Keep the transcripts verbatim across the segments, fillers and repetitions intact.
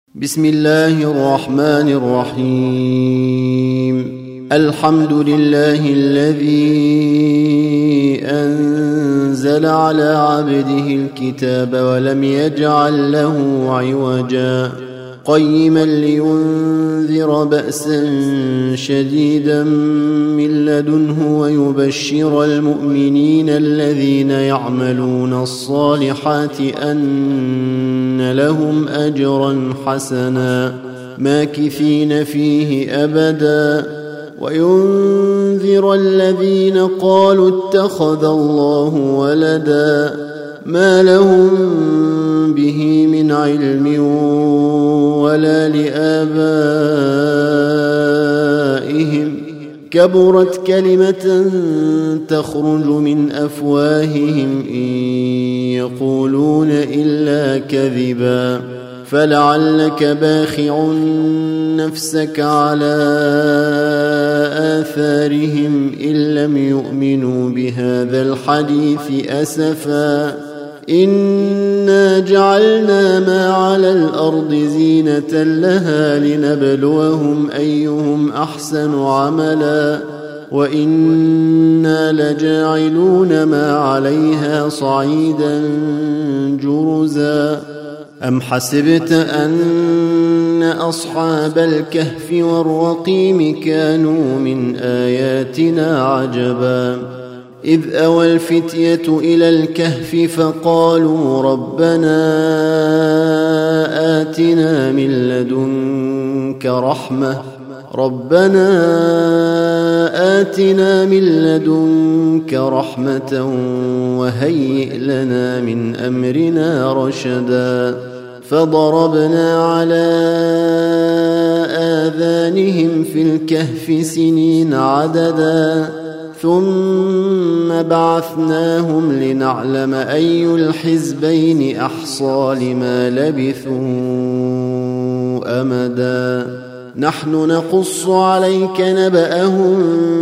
بسم الله الرحمن الرحيم. الحمد لله الذي أنزل على عبده الكتاب ولم يجعل له عوجا قيما لينذر بأسا شديدا من لدنه ويبشر المؤمنين الذين يعملون الصالحات أن لهم أجرا حسنا ماكثين فيه أبدا وينذر الذين قالوا اتخذ الله ولدا ما لهم به من علم ولا لآبائهم كبرت كلمة تخرج من أفواههم إن يقولون إلا كذبا فلعلك باخع نفسك على آثارهم إن لم يؤمنوا بهذا الحديث أسفا إنا جعلنا ما على الأرض زينة لها لنبلوهم أيهم أحسن عملا وإنا لجاعلون ما عليها صعيدا جرزا أم حسبت أن أصحاب الكهف والرقيم كانوا من آياتنا عجبا إذ أوى الفتية إلى الكهف فقالوا ربنا آتنا من لدنك رحمة ربنا آتنا من لدنك رحمة وهيئ لنا من أمرنا رشدا فضربنا على آذانهم في الكهف سنين عددا ثم بعثناهم لنعلم أي الحزبين أحصى لما لبثوا أمدا نحن نقص عليك نبأهم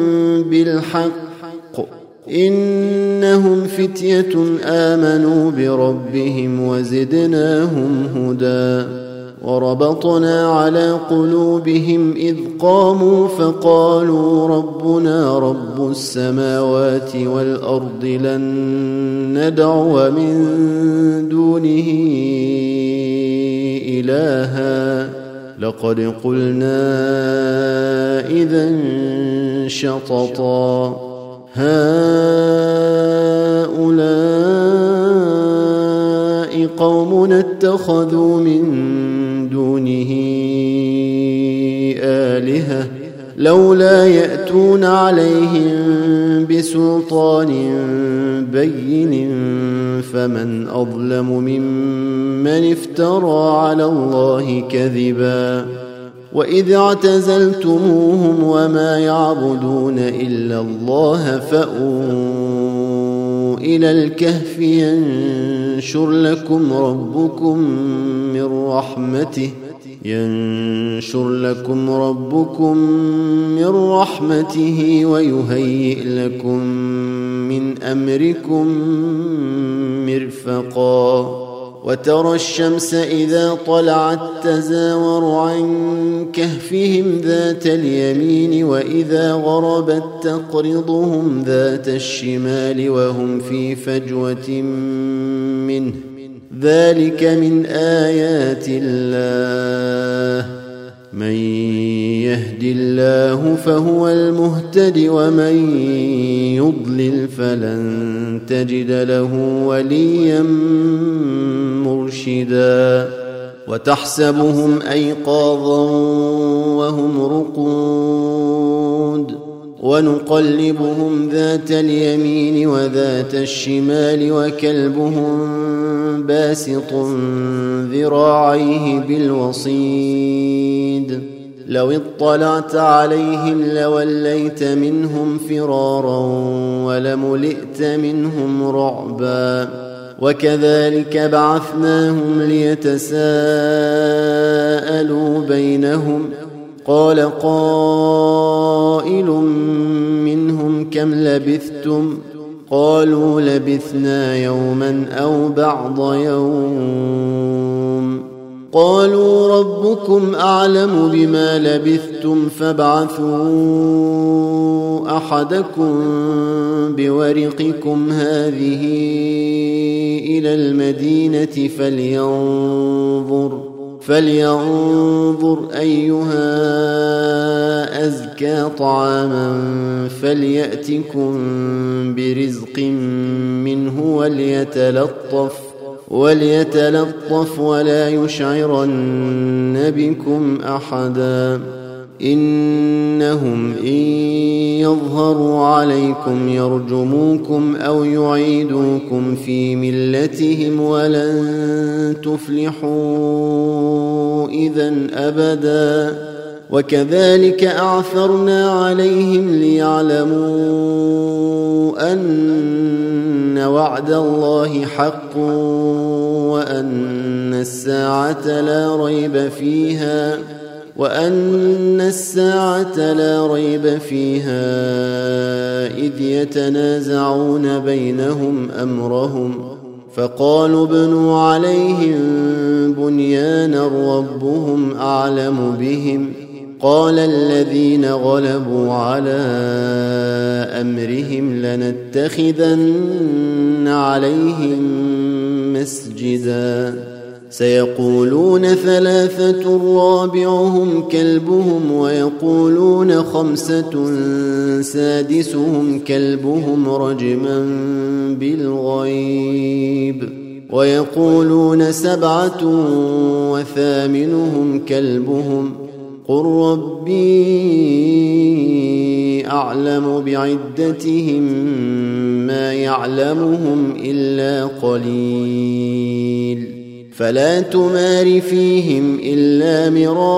بالحق إنهم فتية آمنوا بربهم وزدناهم هدى وربطنا على قلوبهم إذ قاموا فقالوا ربنا رب السماوات والأرض لن ندعو من دونه إلها لقد قلنا إذا شططا هؤلاء قومنا اتخذوا من دونه آلهة لولا يأتون عليهم بسلطان بين فمن أظلم ممن افترى على الله كذبا وإذ اعتزلتموهم وما يعبدون إلا الله فأووا إلى الكهف ينشر لكم ربكم من رحمته ينشر لكم ربكم من رحمته ويهيئ لكم من أمركم مرفقا وترى الشمس إذا طلعت تزاور عن كهفهم ذات اليمين وإذا غربت تقرضهم ذات الشمال وهم في فجوة منه ذلك من آيات الله من يهد الله فهو المهتد ومن يضلل فلن تجد له وليا مرشدا وتحسبهم أيقاظا وهم رقود ونقلبهم ذات اليمين وذات الشمال وكلبهم باسط ذراعيه بالوصيد لو اطلعت عليهم لوليت منهم فرارا ولملئت منهم رعبا وكذلك بعثناهم ليتساءلوا بينهم قال قائل منهم كم لبثتم قالوا لبثنا يوما أو بعض يوم قالوا الله ربكم أعلم بما لبثتم فابعثوا أحدكم بورقكم هذه إلى المدينة فلينظر فلينظر أيها أزكى طعاما فليأتكم برزق منه وليتلطف وليتلطف ولا يشعرن بكم أحدا إنهم إن يظهروا عليكم يرجموكم أو يعيدوكم في ملتهم ولن تفلحوا إذن أبدا وكذلك أعثرنا عليهم ليعلموا أن وعد الله حق وأن الساعة لا ريب فيها وأن الساعة لا ريب فيها إذ يتنازعون بينهم أمرهم فقالوا ابنوا عليهم بنيانا ربهم أعلم بهم قال الذين غلبوا على أمرهم لنتخذن عليهم مسجدا سيقولون ثلاثة رابعهم كلبهم ويقولون خمسة سادسهم كلبهم رجما بالغيب ويقولون سبعة وثامنهم كلبهم قل ربي أعلم بعدتهم ما يعلمهم إلا قليل فلا تمار فيهم إلا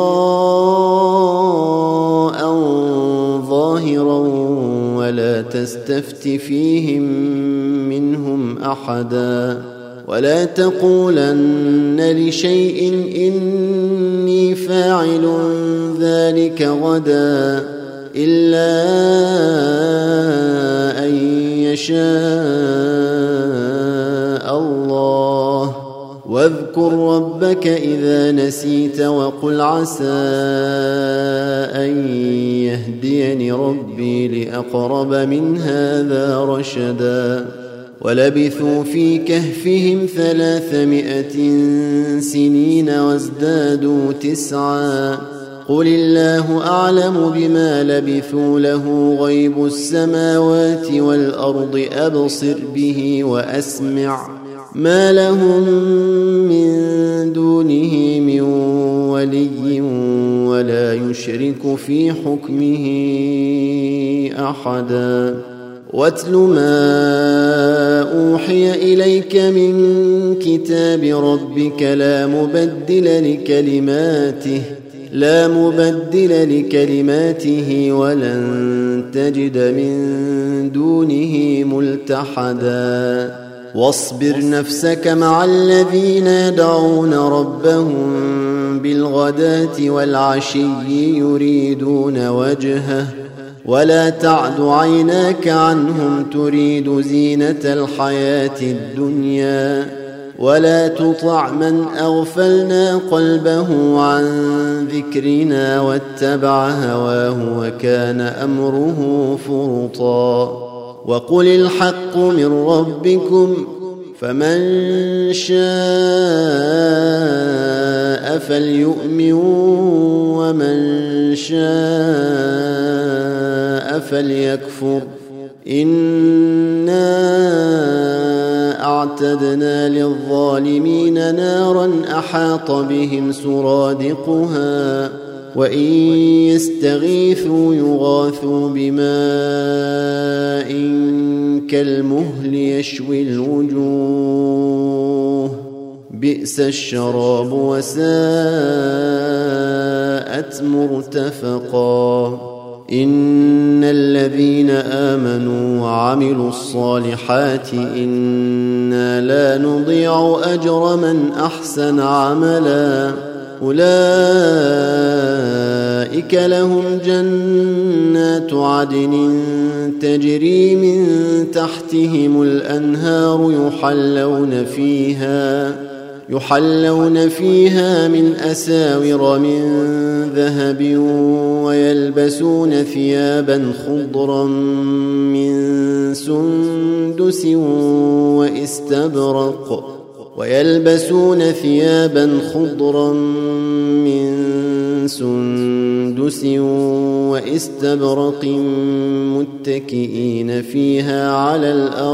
مراء ظاهرا ولا تستفت فيهم منهم أحدا ولا تقولن لشيء إني فاعل ذلك غدا إلا أن يشاء الله واذكر ربك إذا نسيت وقل عسى أن يهديني ربي لأقرب من هذا رشدا ولبثوا في كهفهم ثلاثمائة سنين وازدادوا تسعا قل الله أعلم بما لبثوا له غيب السماوات والأرض أبصر به وأسمع ما لهم من دونه من ولي ولا يشرك في حكمه أحدا واتل ما أوحي إليك من كتاب ربك لا مبدل لكلماته لا مبدل لكلماته ولن تجد من دونه ملتحدا واصبر نفسك مع الذين يدعون ربهم بالغداة والعشي يريدون وجهه ولا تعد عيناك عنهم تريد زينة الحياة الدنيا ولا تطع من أغفلنا قلبه عن ذكرنا واتبع هواه وكان أمره فرطا وقل الحق من ربكم فمن شاء فليؤمن ومن شاء فليكفر إنا أعتدنا للظالمين نارا أحاط بهم سرادقها وإن يستغيثوا يغاثوا بماء كالمهل يشوي الوجوه بئس الشراب وساءت مرتفقا إن الذين آمنوا وعملوا الصالحات إنا لا نضيع أجر من أحسن عملا أولئك لهم جنات عدن تجري من تحتهم الأنهار يحلون فيها يحلون فيها من أساور من ذهب ويلبسون ثيابا خضرا من سندس واستبرق ويلبسون ثيابا خضرا من سندس واستبرق متكئين فيها على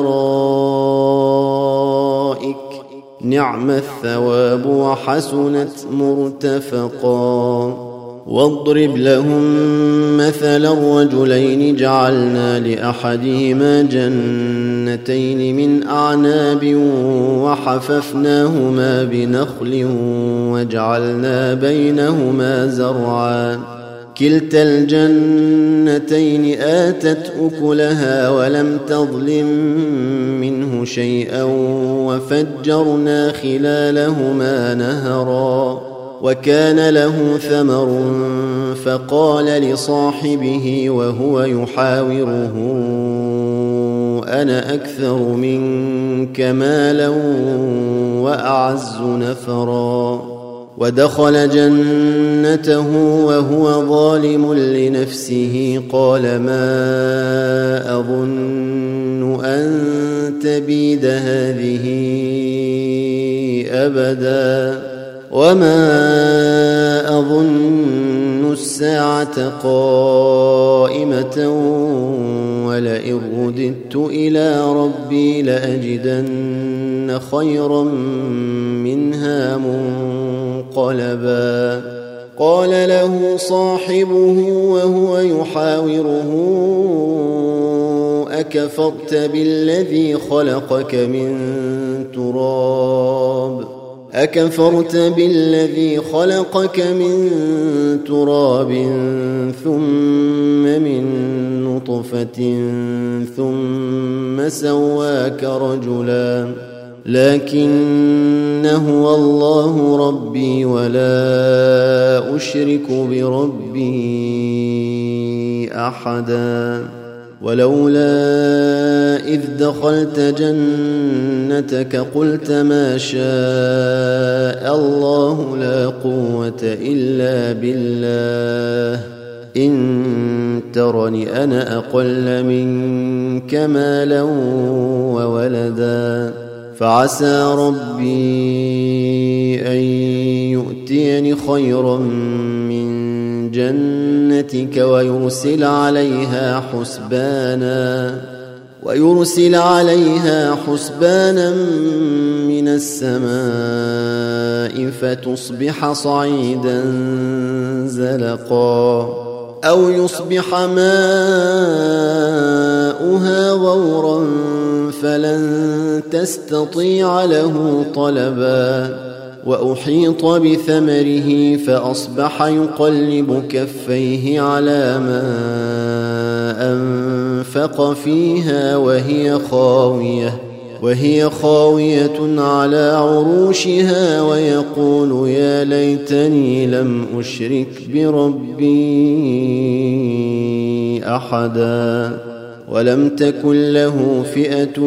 الأرائك نعم الثواب وحسنت مرتفقا. واضرب لهم مثل الرجلين جعلنا لأحدهما جنتين من أعناب وحففناهما بنخل وجعلنا بينهما زرعا كلتا الجنتين آتت أكلها ولم تظلم منه شيئا وفجرنا خلالهما نهرا وكان له ثمر فقال لصاحبه وهو يحاوره أنا أكثر منك مالا وأعز نفرا ودخل جنته وهو ظالم لنفسه قال ما أظن أن تبيد هذه أبدا وما أظن الساعة قائمة ولئن رددت إلى ربي لأجدن خيرا منها منقلبا. قال له صاحبه وهو يحاوره أكفرت بالذي خلقك من تراب أكفرت بالذي خلقك من تراب ثم من نطفة ثم سواك رجلا لكن هو الله ربي ولا أشرك بربي أحدا. ولولا إذ دخلت جنتك قلت ما شاء الله لا قوة إلا بالله إن ترني أنا أقل منك مالا وولدا فعسى ربي أن يؤتيني خيرا من جنتك ويرسل عليها حسبانا ويرسل عليها حسبانا من السماء فتصبح صعيدا زلقا أو يصبح ماؤها غورا فلن تستطيع له طلبا وأحيط بثمره فأصبح يقلب كفيه على ما أنفق فيها وهي خاوية وهي خاوية على عروشها ويقول يا ليتني لم أشرك بربي أحدا ولم تكن له فئة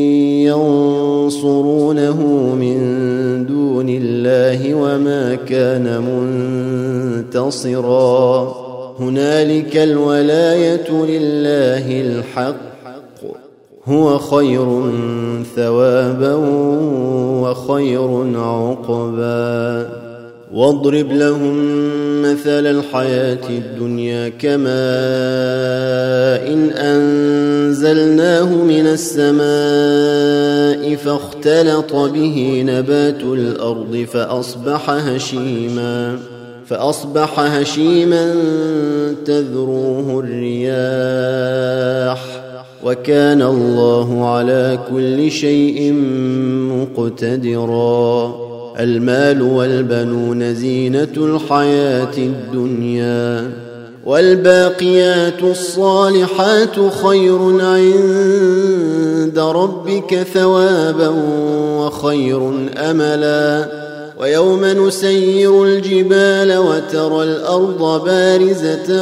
ينصرونه من دون الله وما كان منتصرا هنالك الولاية لله الحق هو خير ثوابا وخير عقبا. واضرب لهم مثل الحياة الدنيا كماء إن أنزلناه من السماء فاختلط به نبات الأرض فأصبح هشيما فأصبح هشيما تذروه الرياح وكان الله على كل شيء مقتدرا. المال والبنون زينة الحياة الدنيا والباقيات الصالحات خير عند ربك ثوابا وخير أملا. ويوم نسير الجبال وترى الأرض بارزة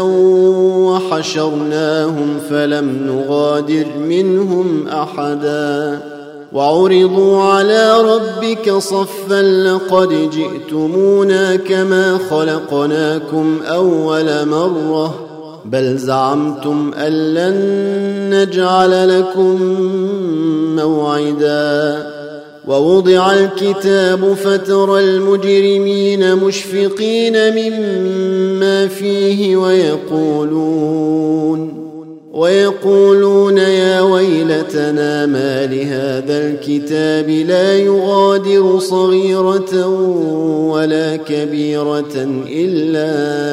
وحشرناهم فلم نغادر منهم أحدا وعرضوا على ربك صفا لقد جئتمونا كما خلقناكم أول مرة بل زعمتم أن لن نجعل لكم موعدا ووضع الكتاب فترى المجرمين مشفقين مما فيه ويقولون ويقولون يا ويلتنا ما لهذا الكتاب لا يغادر صغيرة ولا كبيرة إلا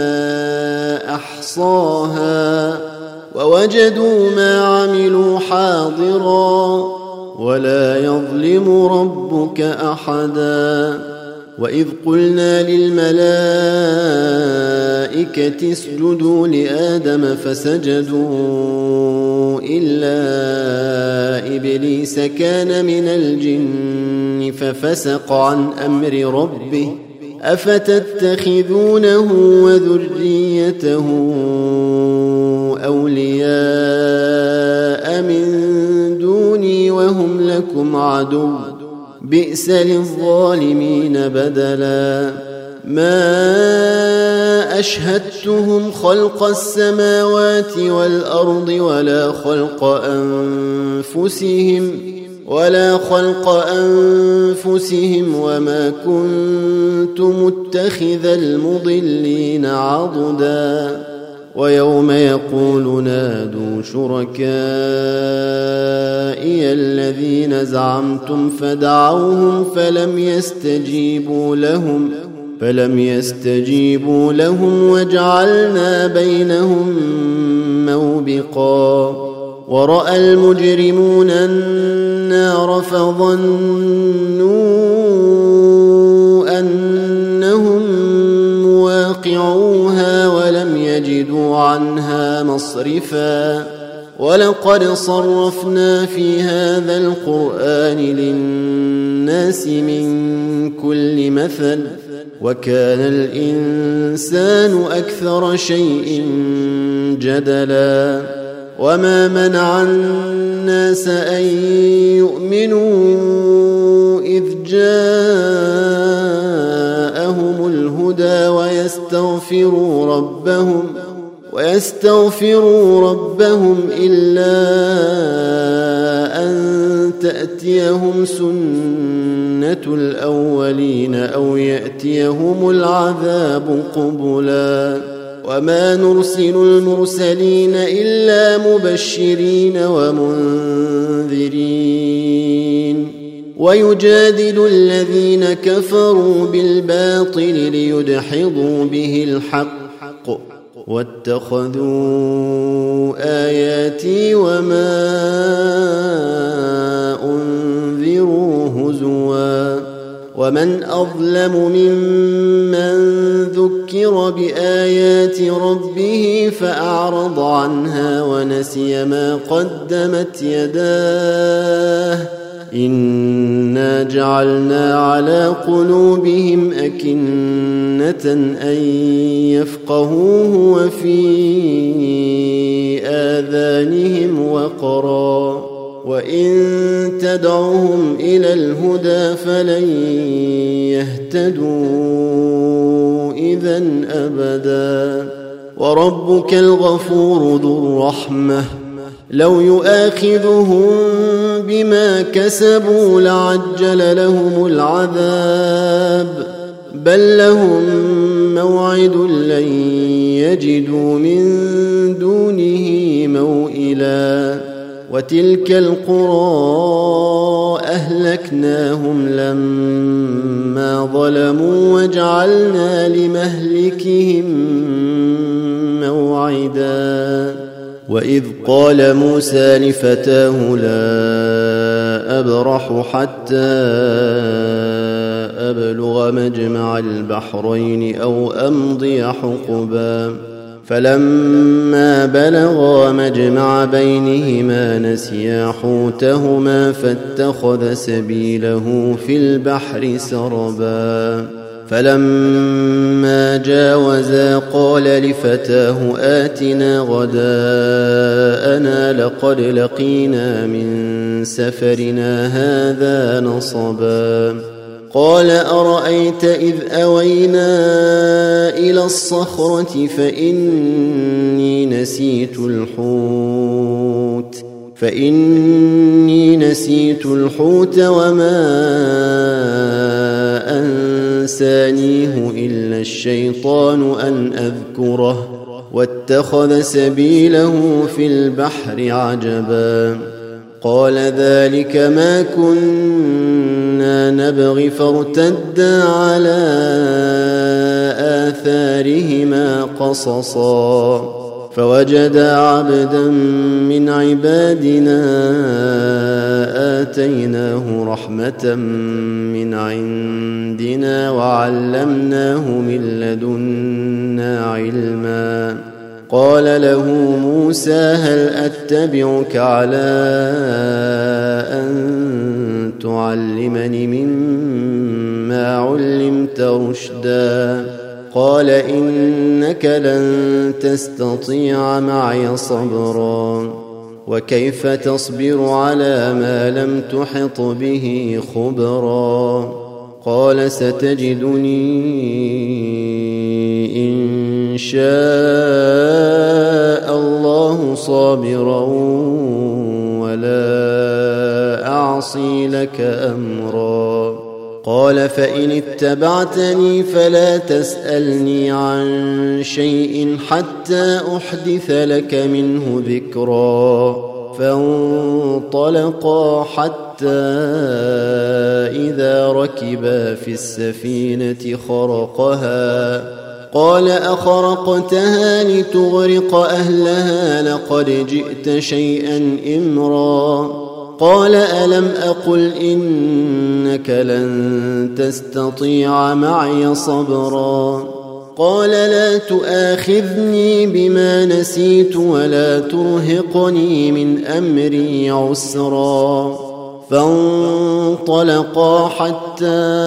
أحصاها ووجدوا ما عملوا حاضرا ولا يظلم ربك أحدا وإذ قلنا للملائكة اسجدوا لآدم فسجدوا إلا إبليس كان من الجن ففسق عن أمر ربه أفتتخذونه وذريته أولياء من دوني وهم لكم عدو بئس للظالمين بدلا ما أشهدتهم خلق السماوات والأرض ولا خلق أنفسهم ولا خلق أنفسهم وما كنت متخذ المضلين عضدا ويوم يقول نادوا شركائي الذين زعمتم فدعوهم فلم يستجيبوا لهم فلم يستجيبوا لهم وجعلنا بينهم موبقا ورأى المجرمون النار فظنوا أنهم مواقعوها ولم يجدوا عنها مصرفا ولقد صرفنا في هذا القرآن للناس من كل مثل وكان الإنسان أكثر شيء جدلا وما منع الناس أن يؤمنوا إذ جاءهم الهدى ويستغفروا ربهم ويستغفروا ربهم إلا أن تأتيهم سنة الأولين أو يأتيهم العذاب قبلا وما نرسل المرسلين إلا مبشرين ومنذرين ويجادل الذين كفروا بالباطل ليدحضوا به الحق واتخذوا آياتي وما أنذروا هزوا ومن أظلم ممن ذكر بآيات ربه فأعرض عنها ونسي ما قدمت يداه إنا جعلنا على قلوبهم أكنة أن يفقهوه وفي آذانهم وقرا وإن تدعهم إلى الهدى فلن يهتدوا إذن أبدا وربك الغفور ذو الرحمة لو يؤاخذهم بما كسبوا لعجل لهم العذاب بل لهم موعد لن يجدوا من دونه موئلا وتلك القرى أهلكناهم لما ظلموا وجعلنا لمهلكهم موعدا وإذ قال موسى لفتاه لا أبرح حتى أبلغ مجمع البحرين أو أمضي حقبا فلما بلغا مجمع بينهما نسيا حوتهما فاتخذ سبيله في البحر سربا فلما جاوزا قال لفتاه آتنا غداءنا لقد لقينا من سفرنا هذا نصبا قال أرأيت إذ أوينا إلى الصخرة فإني نسيت الحوت فإني نسيت الحوت وما أنسانيه إلا الشيطان أن أذكره واتخذ سبيله في البحر عجبا قال ذلك ما كنا نبغي فارتدا على آثارهما قصصا فوجدا عبدا من عبادنا آتيناه رحمة من عندنا وعلمناه من لدنا علما قال له موسى هل أتبعك على أن تعلمني مما علمت رشدا قال إنك لن تستطيع معي صبرا وكيف تصبر على ما لم تحط به خبرا قال ستجدني إن شاء الله صابرا ولا أعصي لك أمرا قال فإن اتبعتني فلا تسألني عن شيء حتى أحدث لك منه ذكرا فانطلقا حتى إذا ركبا في السفينة خرقها قال أخرقتها لتغرق أهلها لقد جئت شيئا إمرا قال ألم أقل إنك لن تستطيع معي صبرا قال لا تؤاخذني بما نسيت ولا ترهقني من أمري عسرا فانطلقا حتى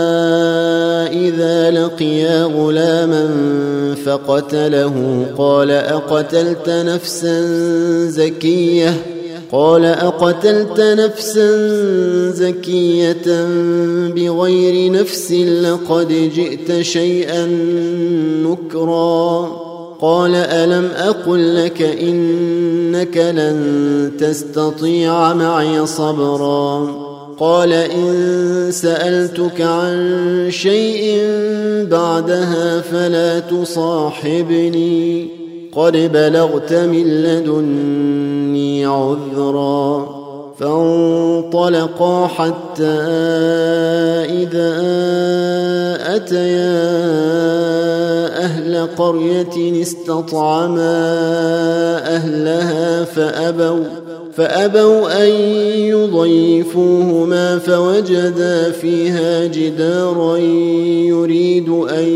إذا لقيا غلاما فقتله قال أقتلت نفسا زكية قال أقتلت نفسا زكية بغير نفس لقد جئت شيئا نكرا قال ألم أقل لك إنك لن تستطيع معي صبرا قال إن سألتك عن شيء بعدها فلا تصاحبني قد بلغت من لدني عذرا فانطلقا حتى إذا أتيا أهل قرية استطعما أهلها فأبوا فأبوا أن يضيفوهما فوجدا فيها جدارا يريد أن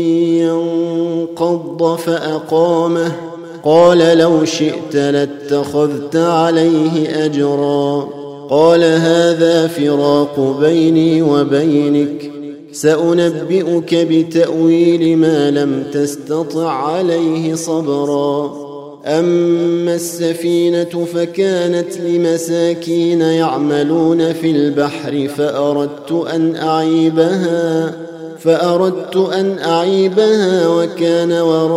ينقض فأقامه قال لو شئت لاتخذت عليه أجرا قال هذا فراق بيني وبينك سأنبئك بتأويل ما لم تستطع عليه صبرا أما السفينة فكانت لمساكين يعملون في البحر فأردت أن أعيبها فأردت أن أعيبها وكان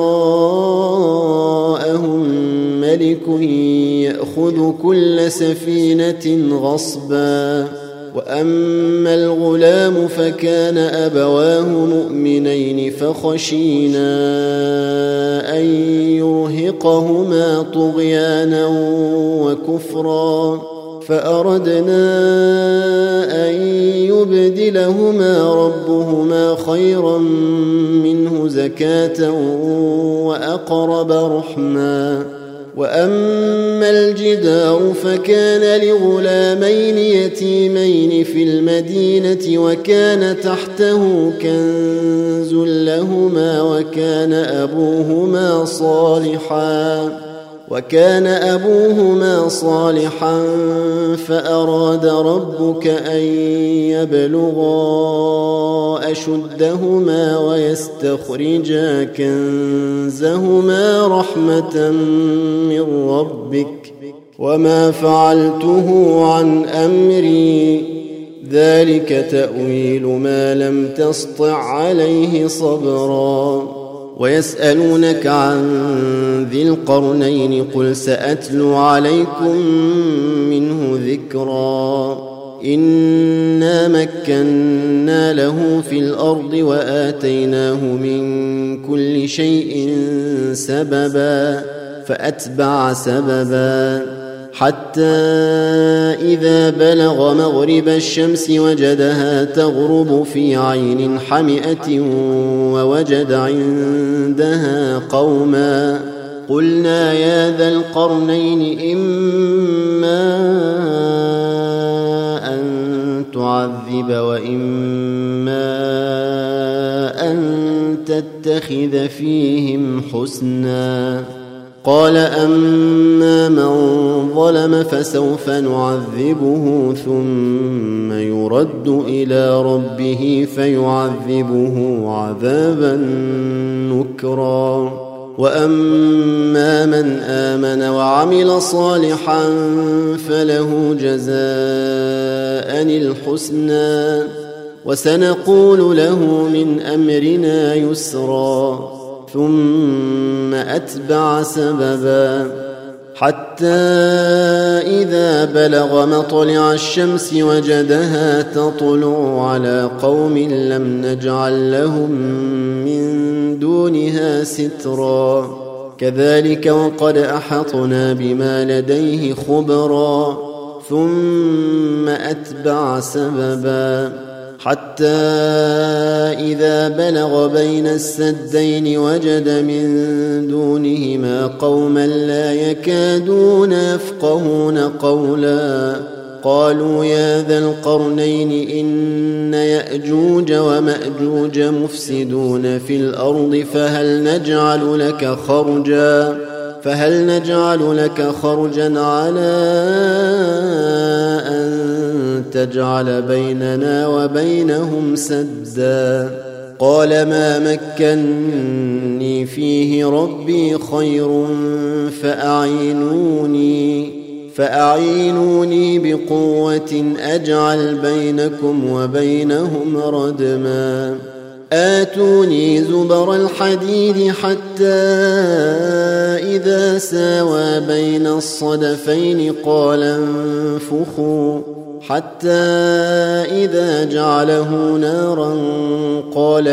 وراءهم ملك يأخذ كل سفينة غصبا وأما الغلام فكان أبواه مؤمنين فخشينا أن يرهقهما طغيانا وكفرا فأردنا أن يبدلهما ربهما خيرا منه زكاة وأقرب رحما وأما الجدار فكان لغلامين يتيمين في المدينة وكان تحته كنز لهما وكان أبوهما صالحا وكان أبوهما صالحا فأراد ربك أن يبلغا أشدهما ويستخرجا كنزهما رحمة من ربك وما فعلته عن أمري ذلك تأويل ما لم تسطع عليه صبرا ويسألونك عن ذي القرنين قل سأتلو عليكم منه ذكرا إنا مكنا له في الأرض وآتيناه من كل شيء سببا فأتبع سببا حتى إذا بلغ مغرب الشمس وجدها تغرب في عين حمئة ووجد عندها قوما قلنا يا ذا القرنين إما أن تعذب وإما أن تتخذ فيهم حسنا قال أما من ظلم فسوف نعذبه ثم يرد إلى ربه فيعذبه عذابا نكرا وأما من آمن وعمل صالحا فله جزاء الحسنى وسنقول له من أمرنا يسرا ثم أتبع سببا حتى إذا بلغ مطلع الشمس وجدها تطلع على قوم لم نجعل لهم من دونها سترا كذلك وقد أحطنا بما لديه خبرا ثم أتبع سببا حتى إذا بلغ بين السدين وجد من دونهما قوما لا يكادون يفقهون قولا قالوا يا ذا القرنين إن يأجوج ومأجوج مفسدون في الأرض فهل نجعل لك خرجا فهل نجعل لك خرجا على أن تجعل بيننا وبينهم سدا قال ما مكني فيه ربي خير فأعينوني فأعينوني بقوة أجعل بينكم وبينهم ردما آتوني زبر الحديد حتى إذا ساوى بين الصدفين قال انفخوا حتى إذا جعله نارا قال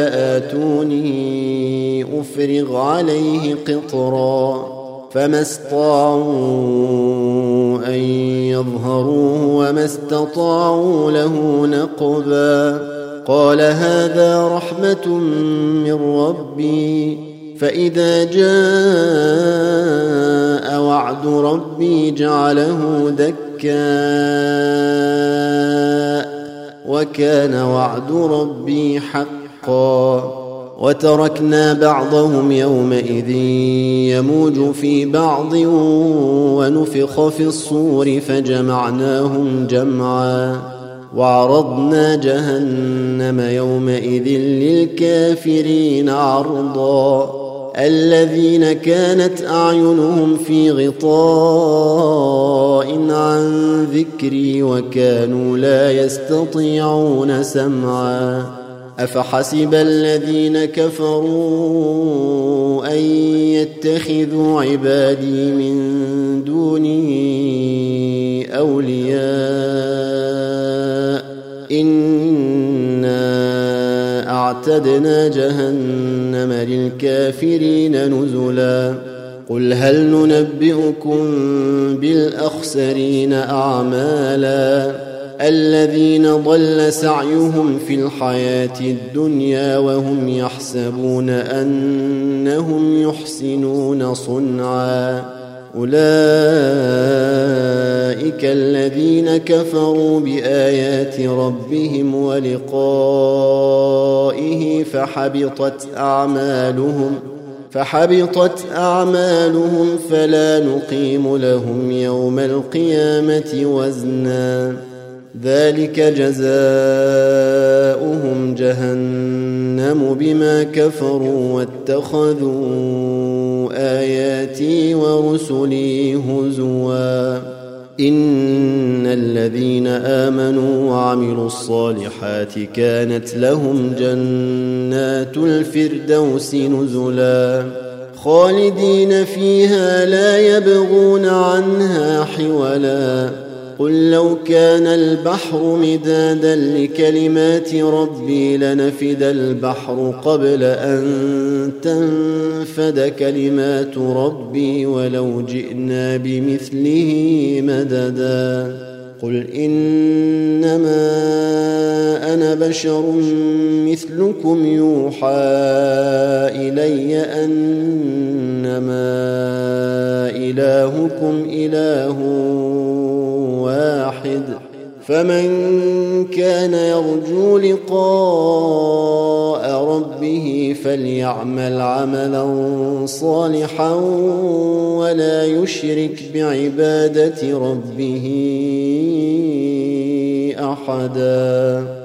آتوني أفرغ عليه قطرا فما استطاعوا أن يظهروه وما استطاعوا له نقبا قال هذا رحمة من ربي فإذا جاء وعد ربي جعله دكاء وكان وعد ربي حقا وتركنا بعضهم يومئذ يموج في بعض ونفخ في الصور فجمعناهم جمعا وعرضنا جهنم يومئذ للكافرين عرضا الذين كانت أعينهم في غطاء عن ذكري وكانوا لا يستطيعون سمعا أفحسب الذين كفروا أن يتخذوا عبادي من دوني أولياء إنا أعتدنا جهنم للكافرين نزلا قل هل ننبئكم بالأخسرين أعمالا الذين ضل سعيهم في الحياة الدنيا وهم يحسبون أنهم يحسنون صنعا أولئك الذين كفروا بآيات ربهم ولقائه فحبطت أعمالهم فحبطت أعمالهم فلا نقيم لهم يوم القيامة وزنا ذلك جزاؤهم جهنم بما كفروا واتخذوا آياتي ورسلي هزوا إن الذين آمنوا وعملوا الصالحات كانت لهم جنات الفردوس نزلا خالدين فيها لا يبغون عنها حولا قل لو كان البحر مدادا لكلمات ربي لنفد البحر قبل أن تنفد كلمات ربي ولو جئنا بمثله مددا قل إنما أنا بشر مثلكم يوحى إلي أنما إلهكم إله واحد فمن كان يرجو لقاء ربه فليعمل عملا صالحا ولا يشرك بعبادة ربه أحدا.